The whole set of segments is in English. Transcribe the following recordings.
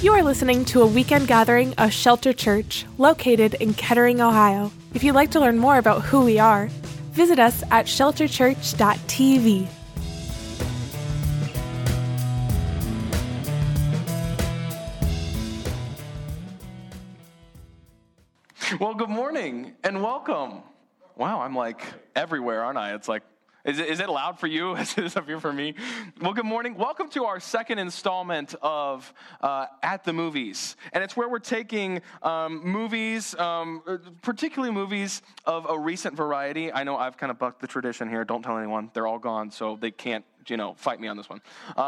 You are listening to a weekend gathering of Shelter Church, located in Kettering, Ohio. If you'd like to learn more about who we are, visit us at shelterchurch.tv. Well, good morning and welcome. Wow, I'm like everywhere, aren't I? It's like, is it loud for you? Is it up here for me? Well, good morning. Welcome to our second installment of At the Movies. And it's where we're taking movies, particularly movies of a recent variety. I know I've kind of bucked the tradition here. Don't tell anyone. They're all gone, so they can't, fight me on this one.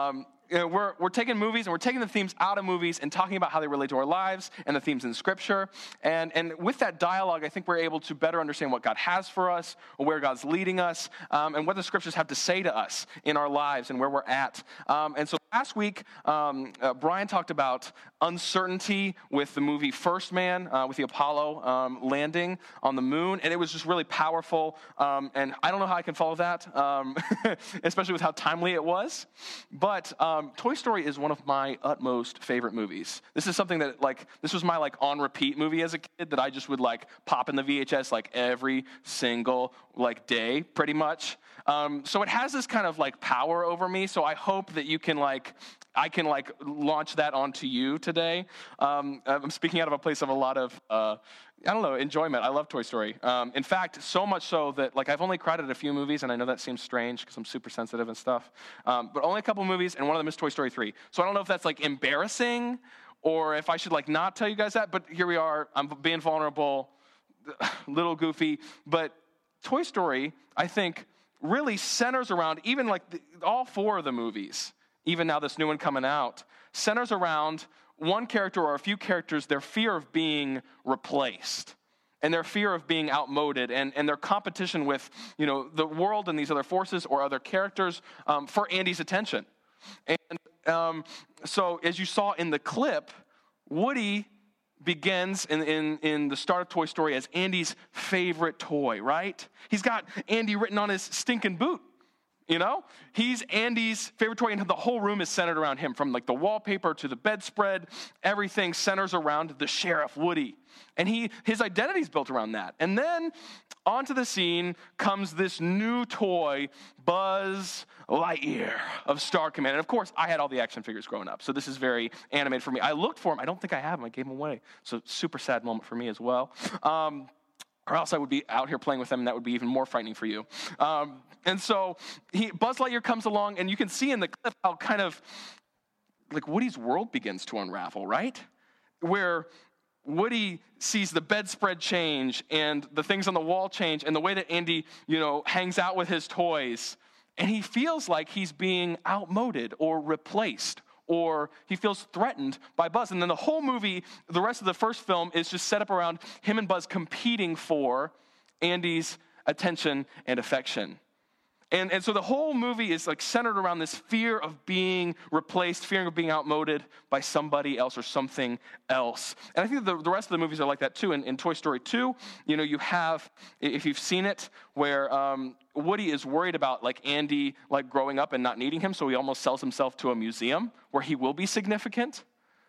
We're taking movies and we're taking the themes out of movies and talking about how they relate to our lives and the themes in Scripture. And with that dialogue, I think we're able to better understand what God has for us, or where God's leading us, and what the Scriptures have to say to us in our lives and where we're at. And so last week, Brian talked about uncertainty with the movie First Man, with the Apollo landing on the moon, and it was just really powerful. And I don't know how I can follow that, especially with how timely it was. But Toy Story is one of my utmost favorite movies. This is something that, this was my, on repeat movie as a kid that I just would, pop in the VHS, every single, day, pretty much. So it has this kind of, power over me, so I hope that you can, I can launch that onto you today. I'm speaking out of a place of a lot of, enjoyment. I love Toy Story. In fact, so much so that I've only cried at a few movies, and I know that seems strange because I'm super sensitive and stuff. But only a couple movies, and one of them is Toy Story 3. So I don't know if that's embarrassing or if I should not tell you guys that. But here we are. I'm being vulnerable, little goofy. But Toy Story, I think, really centers around even all four of the movies. Even now this new one coming out, centers around one character or a few characters, their fear of being replaced and their fear of being outmoded and their competition with, the world and these other forces or other characters for Andy's attention. And so as you saw in the clip, Woody begins in the start of Toy Story as Andy's favorite toy, right? He's got Andy written on his stinking boot. He's Andy's favorite toy, and the whole room is centered around him, from the wallpaper to the bedspread. Everything centers around the Sheriff, Woody. And his identity is built around that. And then onto the scene comes this new toy, Buzz Lightyear of Star Command. And of course, I had all the action figures growing up, so this is very animated for me. I looked for them. I don't think I have them. I gave them away. So super sad moment for me as well. Or else I would be out here playing with them, and that would be even more frightening for you. And so Buzz Lightyear comes along, and you can see in the clip how kind of Woody's world begins to unravel, right? Where Woody sees the bedspread change and the things on the wall change and the way that Andy, hangs out with his toys. And he feels like he's being outmoded or replaced, or he feels threatened by Buzz. And then the whole movie, the rest of the first film, is just set up around him and Buzz competing for Andy's attention and affection. And so the whole movie is centered around this fear of being replaced, fear of being outmoded by somebody else or something else. And I think the rest of the movies are like that too. In Toy Story 2, you have, if you've seen it, where Woody is worried about Andy growing up and not needing him, so he almost sells himself to a museum where he will be significant.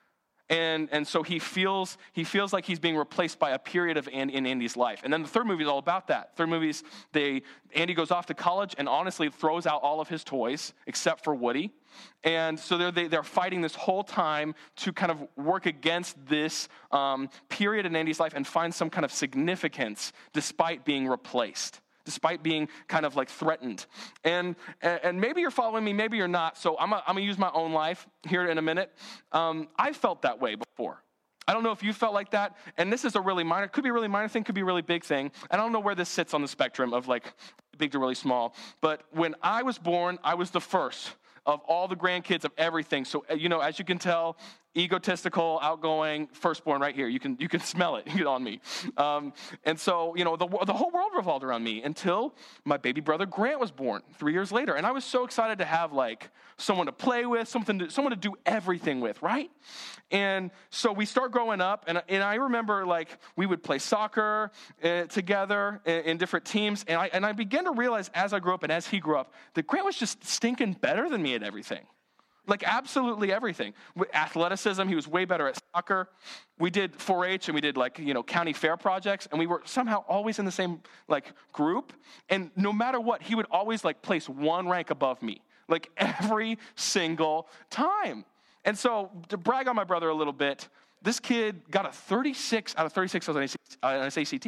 And so he feels like he's being replaced by a period in Andy's life. And then the third movie is all about that. Third movie is Andy goes off to college and honestly throws out all of his toys except for Woody. And so they're fighting this whole time to kind of work against this period in Andy's life and find some kind of significance despite being replaced, despite being kind of threatened. And maybe you're following me, maybe you're not. So I'm going to use my own life here in a minute. I felt that way before. I don't know if you felt like that. And this is a really minor, could be a really minor thing, could be a really big thing. I don't know where this sits on the spectrum of big to really small. But when I was born, I was the first of all the grandkids of everything. So, as you can tell, egotistical, outgoing, firstborn right here. You can smell it on me. And so, the whole world revolved around me until my baby brother Grant was born 3 years later. And I was so excited to have someone to play with, someone to do everything with, right? And so we start growing up, and I remember we would play soccer together in different teams, and I began to realize as I grew up and as he grew up that Grant was just stinking better than me at everything. Like absolutely everything. Athleticism, he was way better at soccer. We did 4-H and we did county fair projects, and we were somehow always in the same group. And no matter what, he would always place one rank above me, every single time. And so to brag on my brother a little bit, this kid got a 36 out of 36 on his ACT.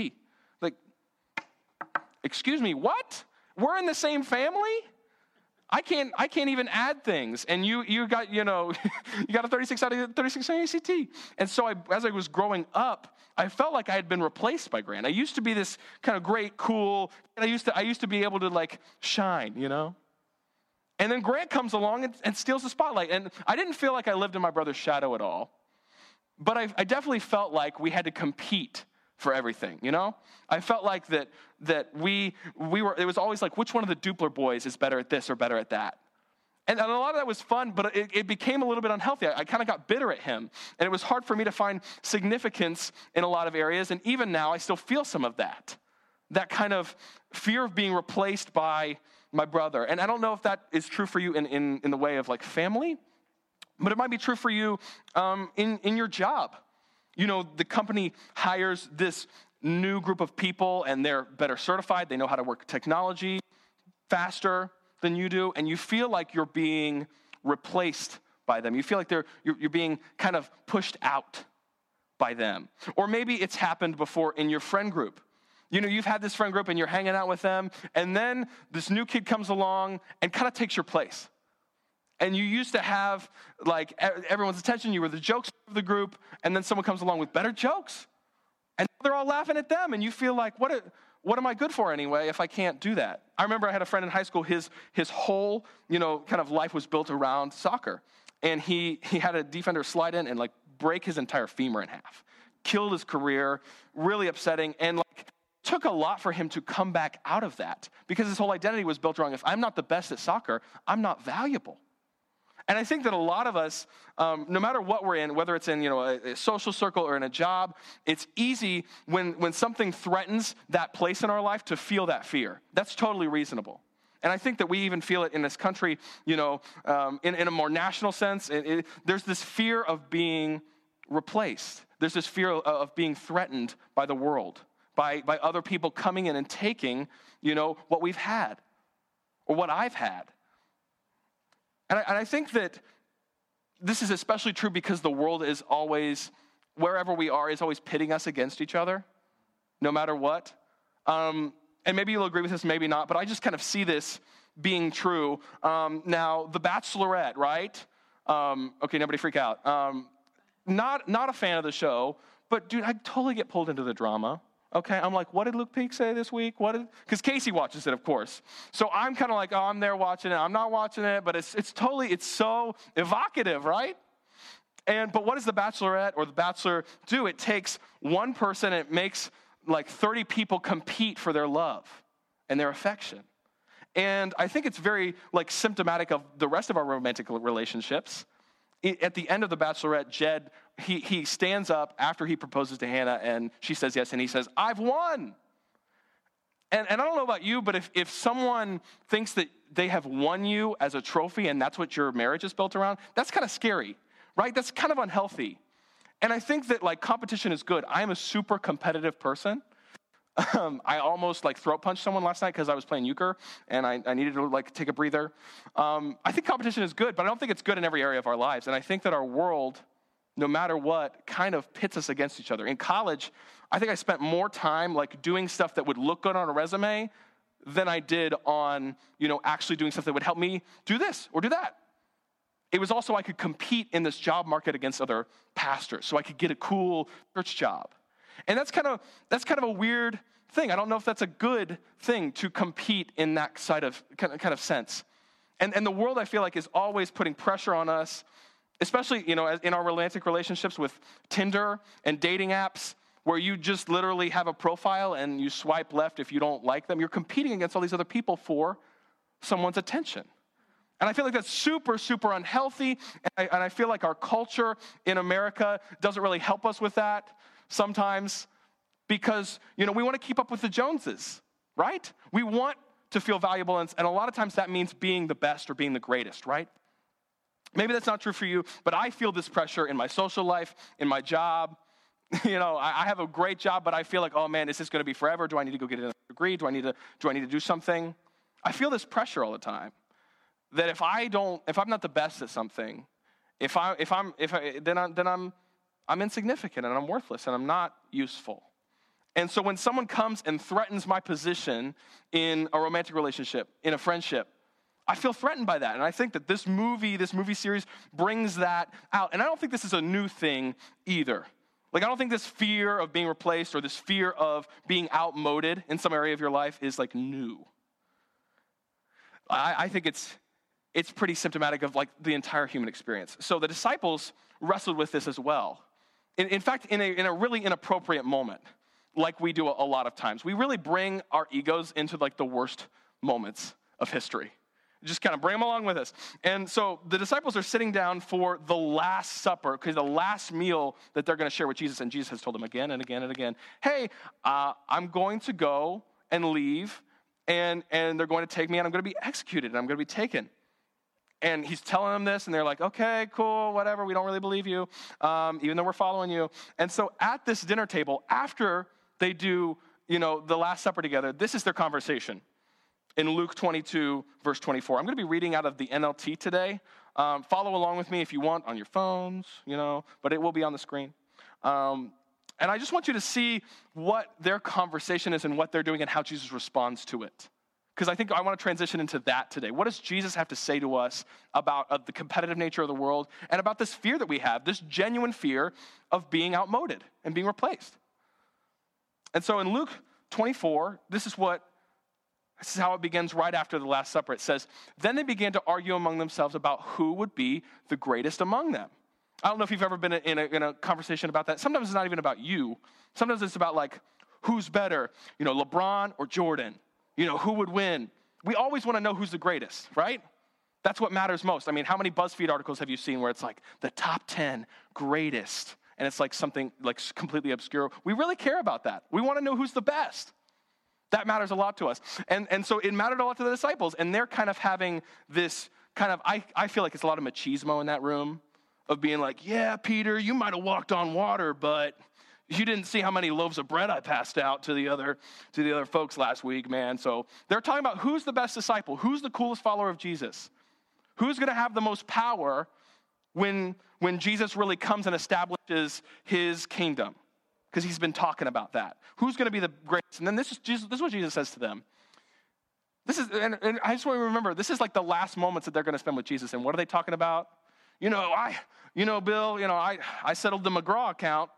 Excuse me, what? We're in the same family? I can't even add things, and you got you got a 36 out of 36 on ACT. And so as I was growing up, I felt like I had been replaced by Grant. I used to be this kind of great, cool, and I used to be able to shine, And then Grant comes along and steals the spotlight, and I didn't feel like I lived in my brother's shadow at all, but I definitely felt like we had to compete for everything, I felt like that we were, it was always which one of the Dupler boys is better at this or better at that. And a lot of that was fun, but it became a little bit unhealthy. I kind of got bitter at him, and it was hard for me to find significance in a lot of areas, and even now I still feel some of that kind of fear of being replaced by my brother. And I don't know if that is true for you in the way of family, but it might be true for you in your job. The company hires this new group of people, and they're better certified. They know how to work technology faster than you do, and you feel like you're being replaced by them. You feel like you're being kind of pushed out by them. Or maybe it's happened before in your friend group. You've had this friend group, and you're hanging out with them, and then this new kid comes along and kind of takes your place. And you used to have everyone's attention. You were the jokes of the group, and then someone comes along with better jokes, and they're all laughing at them, and you feel like, what am I good for anyway if I can't do that? I remember I had a friend in high school. His whole kind of life was built around soccer, and he had a defender slide in and break his entire femur in half, killed his career, really upsetting, and took a lot for him to come back out of that because his whole identity was built around, if I'm not the best at soccer, I'm not valuable. And I think that a lot of us, no matter what we're in, whether it's in a social circle or in a job, it's easy when something threatens that place in our life to feel that fear. That's totally reasonable. And I think that we even feel it in this country, in a more national sense. There's this fear of being replaced. There's this fear of being threatened by the world, by other people coming in and taking, what we've had or what I've had. And I think that this is especially true because the world is always, wherever we are, is always pitting us against each other, no matter what. And maybe you'll agree with this, maybe not, but I just kind of see this being true. Now, The Bachelorette, right? Okay, nobody freak out. Not a fan of the show, but dude, I totally get pulled into the drama. Okay, I'm like, what did Luke Peak say this week? Because Casey watches it, of course. So I'm kind of like, oh, I'm there watching it. I'm not watching it, but it's so evocative, right? But what does The Bachelorette or The Bachelor do? It takes one person, and it makes 30 people compete for their love and their affection. And I think it's very symptomatic of the rest of our romantic relationships. At the end of The Bachelorette, Jed, he stands up after he proposes to Hannah, and she says yes, and he says, I've won. And I don't know about you, but if someone thinks that they have won you as a trophy and that's what your marriage is built around, that's kind of scary, right? That's kind of unhealthy. And I think that competition is good. I am a super competitive person. I almost throat punched someone last night because I was playing euchre and I needed to take a breather. I think competition is good, but I don't think it's good in every area of our lives. And I think that our world, no matter what, kind of pits us against each other. In college, I think I spent more time doing stuff that would look good on a resume than I did on, actually doing stuff that would help me do this or do that. It was also I could compete in this job market against other pastors so I could get a cool church job. And that's kind of a weird thing. I don't know if that's a good thing to compete in that kind of sense. And the world, I feel like, is always putting pressure on us, especially, in our romantic relationships with Tinder and dating apps, where you just literally have a profile and you swipe left if you don't like them. You're competing against all these other people for someone's attention. And I feel like that's super, super unhealthy. And I feel like our culture in America doesn't really help us with that sometimes because, we want to keep up with the Joneses, right? We want to feel valuable, and a lot of times that means being the best or being the greatest, right? Maybe that's not true for you, but I feel this pressure in my social life, in my job. I have a great job, but I feel like, oh man, is this going to be forever? Do I need to go get a degree? Do I need to do something? I feel this pressure all the time. That if I'm not the best at something, then I'm insignificant and I'm worthless and I'm not useful. And so when someone comes and threatens my position in a romantic relationship, in a friendship, I feel threatened by that. And I think that this movie series brings that out. And I don't think this is a new thing either. Like, I don't think this fear of being replaced or this fear of being outmoded in some area of your life is like new. I think it's pretty symptomatic of like the entire human experience. So the disciples wrestled with this as well. In fact, in a really inappropriate moment, like we do a lot of times. We really bring our egos into like the worst moments of history. Just kind of bring them along with us. And so the disciples are sitting down for the Last Supper, because the last meal that they're going to share with Jesus. And Jesus has told them again and again and again, hey, I'm going to go and leave, and they're going to take me, and I'm going to be executed, and I'm going to be taken. And he's telling them this, and they're like, okay, cool, whatever, we don't really believe you, even though we're following you. And so at this dinner table, after they do, the Last Supper together, this is their conversation. In Luke 22, verse 24. I'm going to be reading out of the NLT today. Follow along with me if you want on your phones, but it will be on the screen. And I just want you to see what their conversation is and what they're doing and how Jesus responds to it. Because I think I want to transition into that today. What does Jesus have to say to us about the competitive nature of the world and about this fear that we have, this genuine fear of being outmoded and being replaced? And so in Luke 24, this is how it begins right after the Last Supper. It says, then they began to argue among themselves about who would be the greatest among them. I don't know if you've ever been in a conversation about that. Sometimes it's not even about you. Sometimes it's about like, who's better? LeBron or Jordan? Who would win? We always want to know who's the greatest, right? That's what matters most. I mean, how many BuzzFeed articles have you seen where it's like the top 10 greatest? And it's like something like completely obscure. We really care about that. We want to know who's the best. That matters a lot to us. And so it mattered a lot to the disciples. And they're kind of having this kind of, I feel like it's a lot of machismo in that room of being like, yeah, Peter, you might have walked on water, but you didn't see how many loaves of bread I passed out to the other folks last week, man. So they're talking about who's the best disciple, who's the coolest follower of Jesus, who's going to have the most power when Jesus really comes and establishes his kingdom. Because he's been talking about that. Who's going to be the greatest? And then this is what Jesus says to them. And I just want to remember, this is like the last moments that they're going to spend with Jesus. And what are they talking about? Bill, I settled the McGraw account.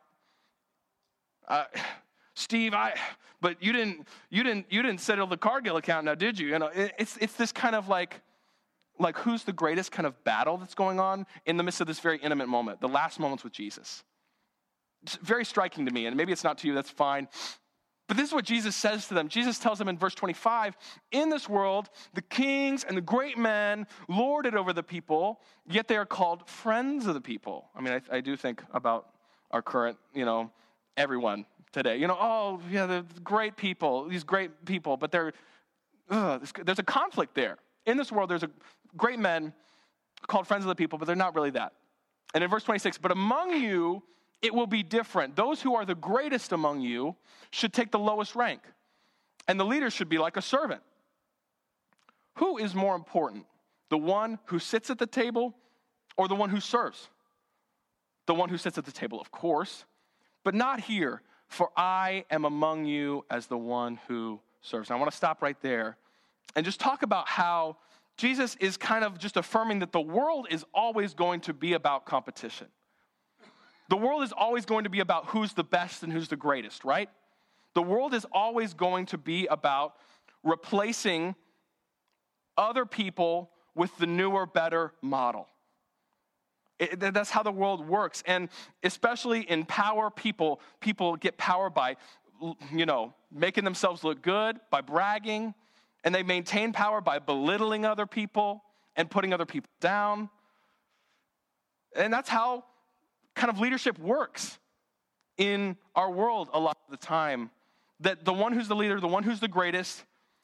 Steve, but you didn't settle the Cargill account now, did you? It's this kind of like who's the greatest kind of battle that's going on in the midst of this very intimate moment, the last moments with Jesus. It's very striking to me, and maybe it's not to you, that's fine. But this is what Jesus says to them. Jesus tells them in verse 25, in this world, the kings and the great men lord it over the people, yet they are called friends of the people. I mean, I do think about our current, everyone today. The great people, these great people, but there's a conflict there. In this world, there's a great men called friends of the people, but they're not really that. And in verse 26, but among you, it will be different. Those who are the greatest among you should take the lowest rank, and the leader should be like a servant. Who is more important, the one who sits at the table or the one who serves? The one who sits at the table, of course, but not here, for I am among you as the one who serves. And I want to stop right there and just talk about how Jesus is kind of just affirming that the world is always going to be about competition. The world is always going to be about who's the best and who's the greatest, right? The world is always going to be about replacing other people with the newer, better model. That's how the world works. And especially in power, people get power by, making themselves look good, by bragging. And they maintain power by belittling other people and putting other people down. And that's how kind of leadership works in our world a lot of the time. That the one who's the leader, the one who's the greatest,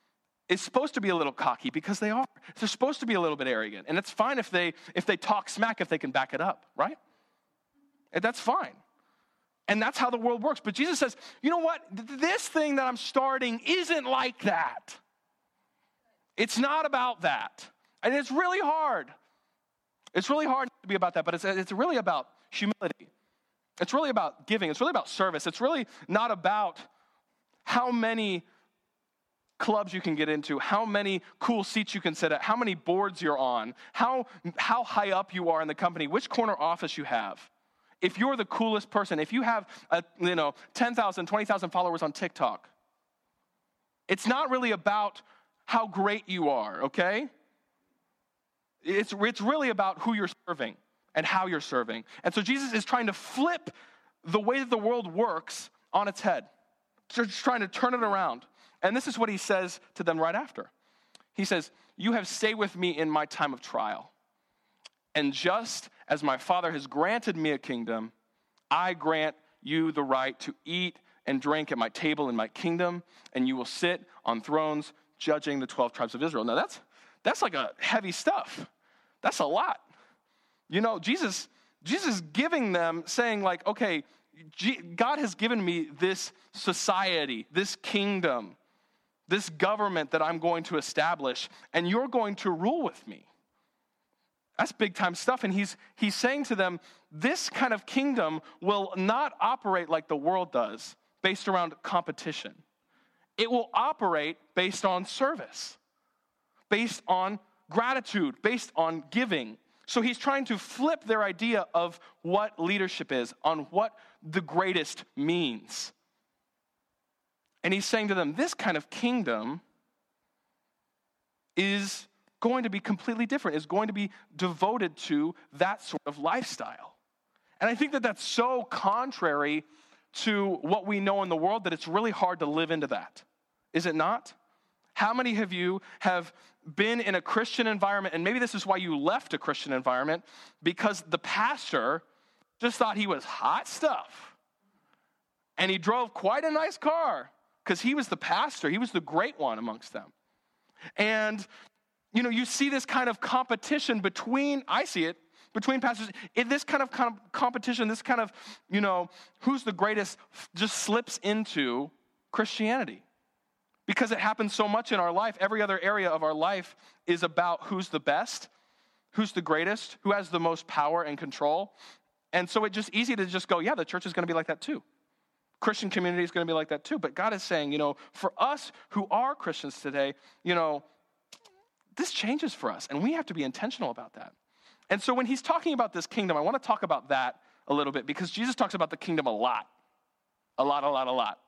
is supposed to be a little cocky because they are. They're supposed to be a little bit arrogant. And it's fine if they talk smack if they can back it up, right? And that's fine. And that's how the world works. But Jesus says, you know what? This thing that I'm starting isn't like that. It's not about that. And it's really hard. It's really hard to be about that, but it's really about humility. It's really about giving. It's really about service. It's really not about how many clubs you can get into, how many cool seats you can sit at, how many boards you're on, how high up you are in the company, which corner office you have. If you're the coolest person, if you have 10,000, 20,000 followers on TikTok, it's not really about how great you are, okay? It's really about who you're serving and how you're serving. And so Jesus is trying to flip the way that the world works on its head. Just trying to turn it around. And this is what he says to them right after. He says, you have stayed with me in my time of trial. And just as my Father has granted me a kingdom, I grant you the right to eat and drink at my table in my kingdom, and you will sit on thrones judging the 12 tribes of Israel. Now that's like a heavy stuff. That's a lot. You know, Jesus giving them, saying like, okay, God has given me this society, this kingdom, this government that I'm going to establish, and you're going to rule with me. That's big time stuff. And he's saying to them, this kind of kingdom will not operate like the world does, based around competition. It will operate based on service, based on gratitude, based on giving. So he's trying to flip their idea of what leadership is, on what the greatest means. And he's saying to them, this kind of kingdom is going to be completely different, is going to be devoted to that sort of lifestyle. And I think that that's so contrary to what we know in the world that it's really hard to live into that. Is it not? How many of you have been in a Christian environment, and maybe this is why you left a Christian environment, because the pastor just thought he was hot stuff. And he drove quite a nice car because he was the pastor. He was the great one amongst them. And, you know, you see this kind of competition between pastors. This kind of competition, this kind of, you know, who's the greatest just slips into Christianity. Because it happens so much in our life, every other area of our life is about who's the best, who's the greatest, who has the most power and control. And so it's just easy to just go, yeah, the church is going to be like that too. Christian community is going to be like that too. But God is saying, you know, for us who are Christians today, you know, this changes for us. And we have to be intentional about that. And so when he's talking about this kingdom, I want to talk about that a little bit because Jesus talks about the kingdom a lot. A lot.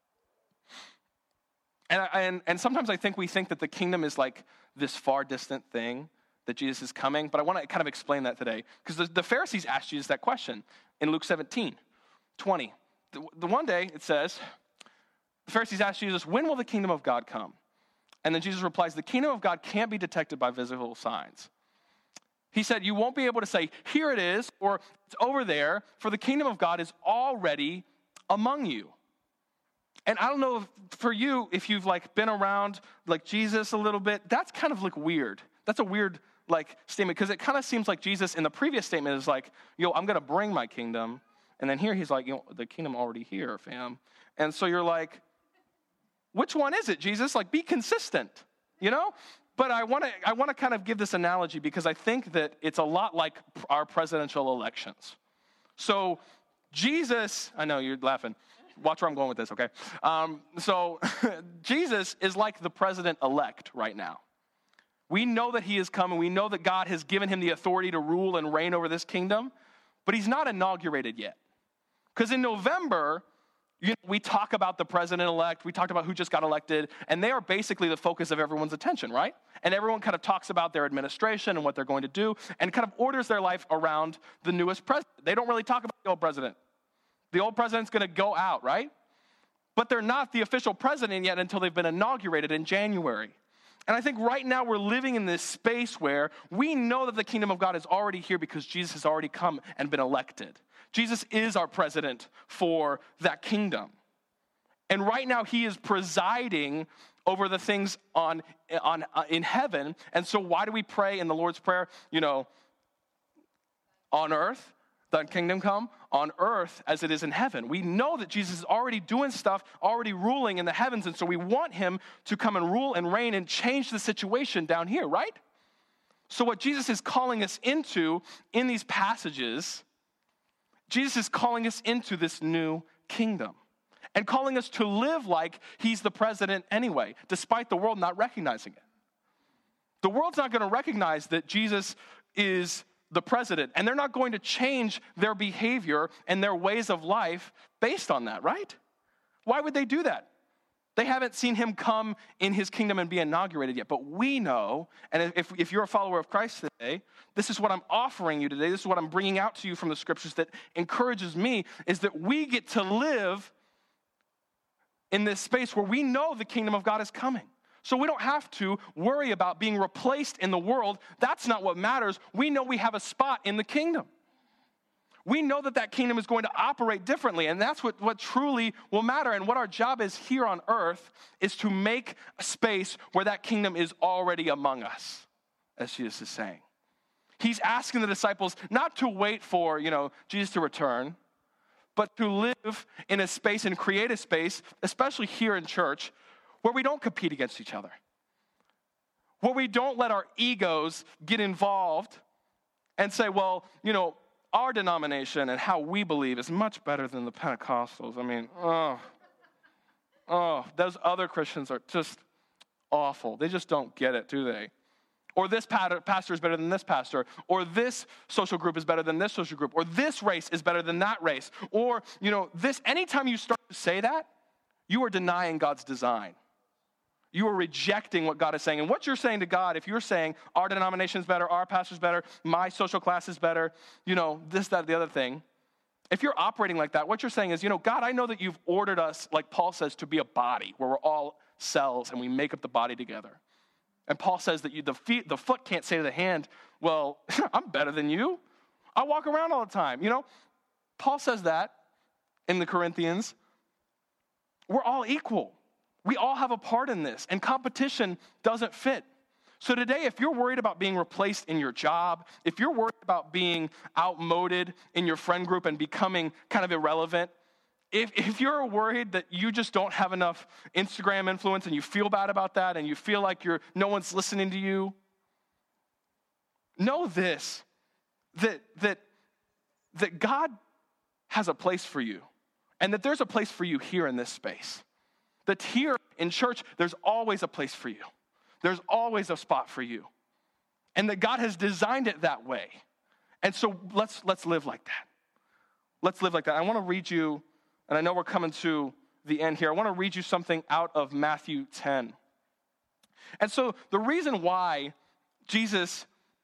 And sometimes I think we think that the kingdom is like this far distant thing, that Jesus is coming. But I want to kind of explain that today. Because the Pharisees asked Jesus that question in Luke 17:20. The one day, it says, the Pharisees asked Jesus, when will the kingdom of God come? And then Jesus replies, the kingdom of God can't be detected by visible signs. He said, you won't be able to say, here it is, or it's over there, for the kingdom of God is already among you. And I don't know for you, if you've like been around like Jesus a little bit, that's kind of like weird. That's a weird like statement because it kind of seems like Jesus in the previous statement is like, yo, I'm going to bring my kingdom. And then here he's like, you know, the kingdom already here, fam. And so you're like, which one is it, Jesus? Like, be consistent, you know? But I want to kind of give this analogy because I think that it's a lot like our presidential elections. So Jesus, I know you're laughing. Watch where I'm going with this, okay? So Jesus is like the president-elect right now. We know that he is coming. We know that God has given him the authority to rule and reign over this kingdom, but he's not inaugurated yet. Because in November, you know, we talk about the president-elect, we talked about who just got elected, and they are basically the focus of everyone's attention, right? And everyone kind of talks about their administration and what they're going to do and kind of orders their life around the newest president. They don't really talk about the old president. The old president's going to go out, right? But they're not the official president yet until they've been inaugurated in January. And I think right now we're living in this space where we know that the kingdom of God is already here because Jesus has already come and been elected. Jesus is our president for that kingdom. And right now he is presiding over the things in heaven. And so why do we pray in the Lord's Prayer, on earth, thy kingdom come, on earth as it is in heaven? We know that Jesus is already doing stuff, already ruling in the heavens, and so we want him to come and rule and reign and change the situation down here, right? So what Jesus is calling us into in these passages, Jesus is calling us into this new kingdom and calling us to live like he's the president anyway, despite the world not recognizing it. The world's not going to recognize that Jesus is the president, and they're not going to change their behavior and their ways of life based on that, right? Why would they do that? They haven't seen him come in his kingdom and be inaugurated yet. But we know, and if you're a follower of Christ today, this is what I'm offering you today. This is what I'm bringing out to you from the scriptures that encourages me, is that we get to live in this space where we know the kingdom of God is coming. So we don't have to worry about being replaced in the world. That's not what matters. We know we have a spot in the kingdom. We know that kingdom is going to operate differently, and that's what truly will matter. And what our job is here on earth is to make a space where that kingdom is already among us, as Jesus is saying. He's asking the disciples not to wait for, Jesus to return, but to live in a space and create a space, especially here in church, where we don't compete against each other, where we don't let our egos get involved and say, well, our denomination and how we believe is much better than the Pentecostals. I mean, those other Christians are just awful. They just don't get it, do they? Or this pastor is better than this pastor, or this social group is better than this social group, or this race is better than that race, or, this. Anytime you start to say that, you are denying God's design. You are rejecting what God is saying. And what you're saying to God, if you're saying our denomination is better, our pastor's better, my social class is better, this, that, the other thing. If you're operating like that, what you're saying is, God, I know that you've ordered us, like Paul says, to be a body where we're all cells and we make up the body together. And Paul says that the foot can't say to the hand, well, I'm better than you. I walk around all the time. Paul says that in the Corinthians. We're all equal. We all have a part in this, and competition doesn't fit. So today, if you're worried about being replaced in your job, if you're worried about being outmoded in your friend group and becoming kind of irrelevant, if you're worried that you just don't have enough Instagram influence and you feel bad about that and you feel like no one's listening to you, know this, that God has a place for you, and that there's a place for you here in this space. That here in church, there's always a place for you. There's always a spot for you. And that God has designed it that way. And so let's live like that. Let's live like that. I want to read you, and I know we're coming to the end here. I want to read you something out of Matthew 10. And so the reason why Jesus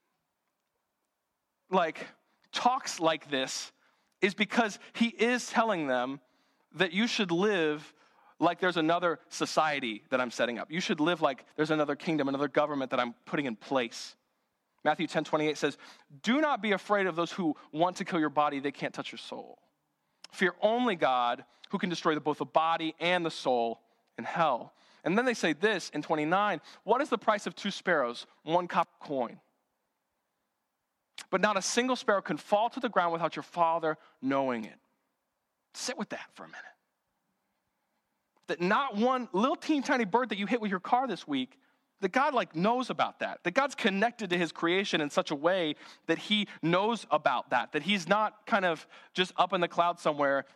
talks like this is because he is telling them that you should live like there's another society that I'm setting up. You should live like there's another kingdom, another government that I'm putting in place. Matthew 10:28 says, do not be afraid of those who want to kill your body. They can't touch your soul. Fear only God, who can destroy both the body and the soul in hell. And then they say this in 29, what is the price of 2 sparrows? 1 copper coin. But not a single sparrow can fall to the ground without your Father knowing it. Sit with that for a minute. That not one little teeny tiny bird that you hit with your car this week, that God knows about that. That God's connected to his creation in such a way that he knows about that. That he's not kind of just up in the cloud somewhere,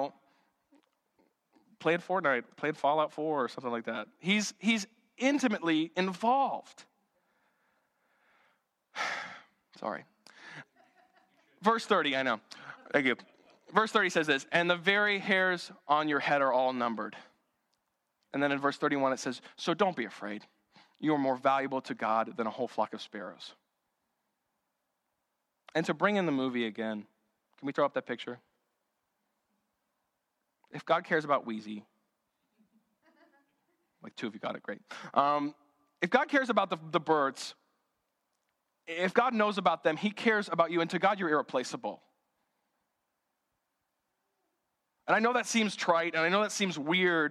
played Fortnite, played Fallout 4 or something like that. He's intimately involved. Sorry. Verse 30, I know. Thank you. Verse 30 says this, and the very hairs on your head are all numbered. And then in verse 31 it says, so don't be afraid. You are more valuable to God than a whole flock of sparrows. And to bring in the movie again, can we throw up that picture? If God cares about Wheezy, 2 of you got it, great. If God cares about the birds, if God knows about them, he cares about you, and to God you're irreplaceable. And I know that seems trite, and I know that seems weird,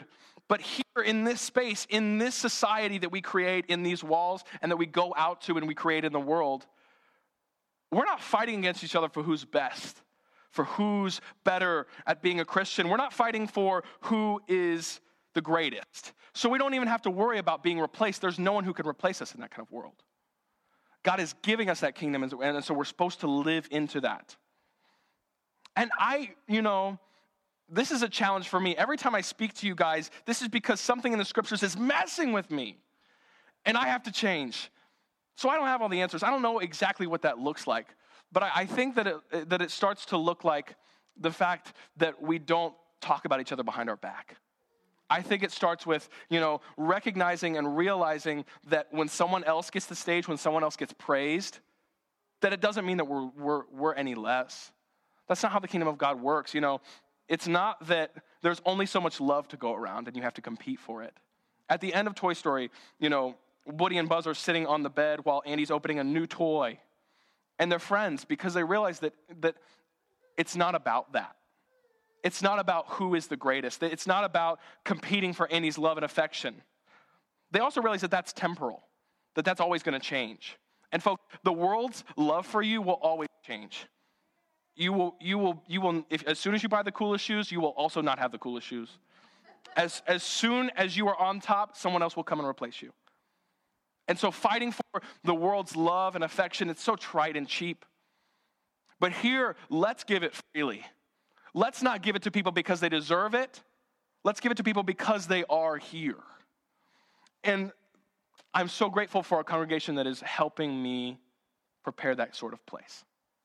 But here in this space, in this society that we create in these walls and that we go out to and we create in the world, we're not fighting against each other for who's best, for who's better at being a Christian. We're not fighting for who is the greatest. So we don't even have to worry about being replaced. There's no one who can replace us in that kind of world. God is giving us that kingdom, and so we're supposed to live into that. And this is a challenge for me. Every time I speak to you guys, this is because something in the scriptures is messing with me, and I have to change. So I don't have all the answers. I don't know exactly what that looks like, but I think that it starts to look like the fact that we don't talk about each other behind our back. I think it starts with, recognizing and realizing that when someone else gets the stage, when someone else gets praised, that it doesn't mean that we're any less. That's not how the kingdom of God works. It's not that there's only so much love to go around and you have to compete for it. At the end of Toy Story, Woody and Buzz are sitting on the bed while Andy's opening a new toy. And they're friends because they realize that it's not about that. It's not about who is the greatest. It's not about competing for Andy's love and affection. They also realize that that's temporal, that that's always going to change. And folks, the world's love for you will always change. You will. As soon as you buy the coolest shoes, you will also not have the coolest shoes. As soon as you are on top, someone else will come and replace you. And so fighting for the world's love and affection, it's so trite and cheap. But here, let's give it freely. Let's not give it to people because they deserve it. Let's give it to people because they are here. And I'm so grateful for a congregation that is helping me prepare that sort of place.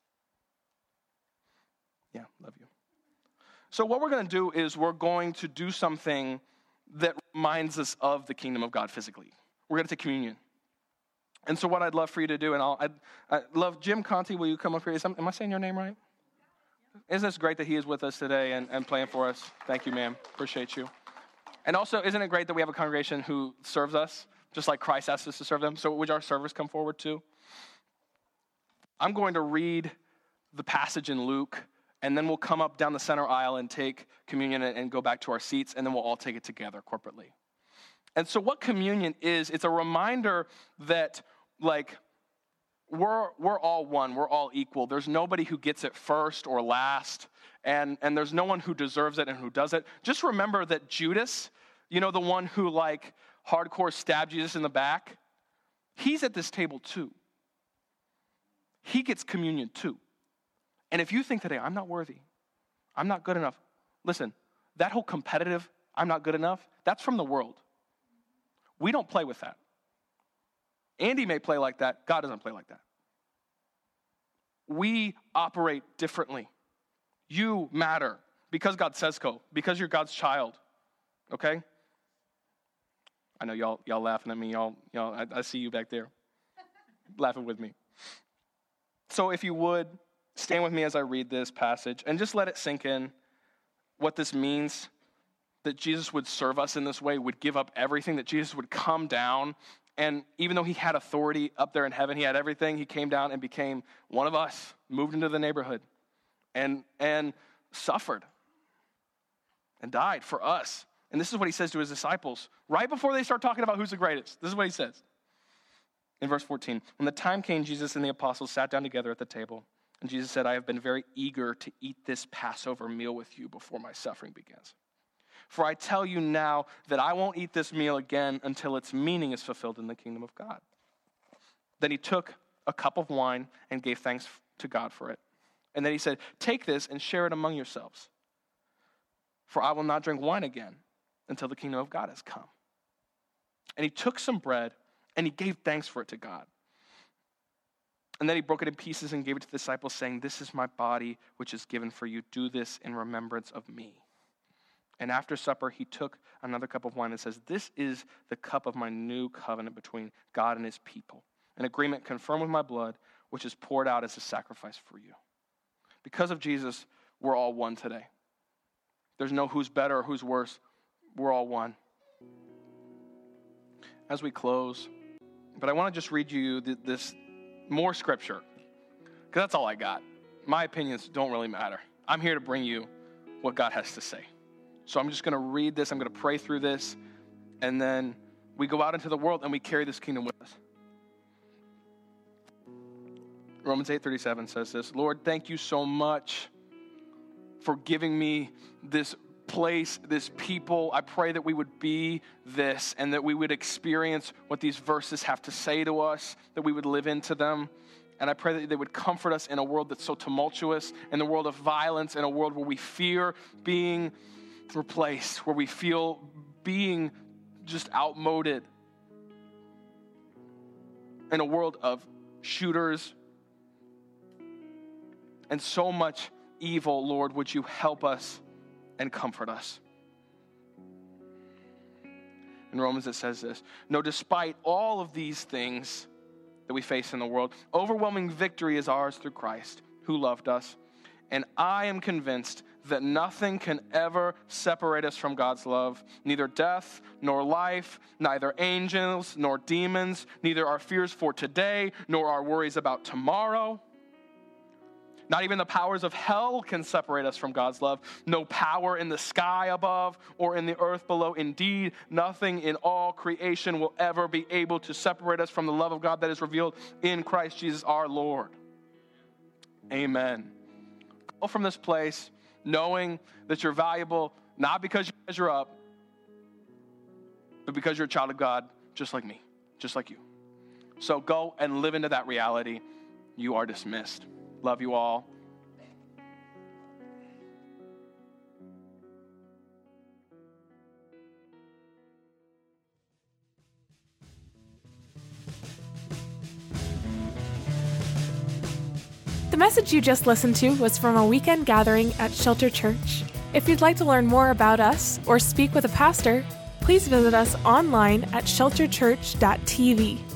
Yeah, love you. So what we're going to do is we're going to do something that reminds us of the kingdom of God physically. We're going to take communion. And so what I'd love for you to do, and I love Jim Conti, will you come up here? Am I saying your name right? Isn't this great that he is with us today and playing for us? Thank you, ma'am. Appreciate you. And also, isn't it great that we have a congregation who serves us, just like Christ asked us to serve them? So would our servers come forward too? I'm going to read the passage in Luke, and then we'll come up down the center aisle and take communion and go back to our seats, and then we'll all take it together corporately. And so what communion is, it's a reminder that, we're all one. We're all equal. There's nobody who gets it first or last, and there's no one who deserves it and who does it. Just remember that Judas, the one who, hardcore stabbed Jesus in the back, he's at this table too. He gets communion too. And if you think today, I'm not worthy, I'm not good enough, listen, that whole competitive, I'm not good enough, that's from the world. We don't play with that. Andy may play like that. God doesn't play like that. We operate differently. You matter because God says so, because you're God's child, okay? I know y'all laughing at me. I see you back there laughing with me. So if you would, stand with me as I read this passage and just let it sink in what this means, that Jesus would serve us in this way, would give up everything, that Jesus would come down. And even though he had authority up there in heaven, he had everything, he came down and became one of us, moved into the neighborhood, and suffered and died for us. And this is what he says to his disciples right before they start talking about who's the greatest. This is what he says in verse 14. When the time came, Jesus and the apostles sat down together at the table. And Jesus said, I have been very eager to eat this Passover meal with you before my suffering begins. For I tell you now that I won't eat this meal again until its meaning is fulfilled in the kingdom of God. Then he took a cup of wine and gave thanks to God for it. And then he said, take this and share it among yourselves. For I will not drink wine again until the kingdom of God has come. And he took some bread and he gave thanks for it to God. And then he broke it in pieces and gave it to the disciples, saying, this is my body, which is given for you. Do this in remembrance of me. And after supper, he took another cup of wine and says, this is the cup of my new covenant between God and his people, an agreement confirmed with my blood, which is poured out as a sacrifice for you. Because of Jesus, we're all one today. There's no who's better or who's worse. We're all one. As we close, but I want to just read you this more scripture, because that's all I got. My opinions don't really matter. I'm here to bring you what God has to say. So I'm just going to read this. I'm going to pray through this. And then we go out into the world and we carry this kingdom with us. Romans 8:37 says this, Lord, thank you so much for giving me this place, this people. I pray that we would be this and that we would experience what these verses have to say to us, that we would live into them. And I pray that they would comfort us in a world that's so tumultuous, in the world of violence, in a world where we fear being replaced, where we feel being just outmoded, in a world of shooters and so much evil. Lord, would you help us and comfort us? In Romans it says this, no, despite all of these things that we face in the world, overwhelming victory is ours through Christ, who loved us. And I am convinced that nothing can ever separate us from God's love, neither death nor life, neither angels nor demons, neither our fears for today nor our worries about tomorrow. Not even the powers of hell can separate us from God's love. No power in the sky above or in the earth below. Indeed, nothing in all creation will ever be able to separate us from the love of God that is revealed in Christ Jesus our Lord. Amen. Go from this place knowing that you're valuable, not because you measure up, but because you're a child of God, just like me, just like you. So go and live into that reality. You are dismissed. Love you all. The message you just listened to was from a weekend gathering at Shelter Church. If you'd like to learn more about us or speak with a pastor, please visit us online at shelterchurch.tv.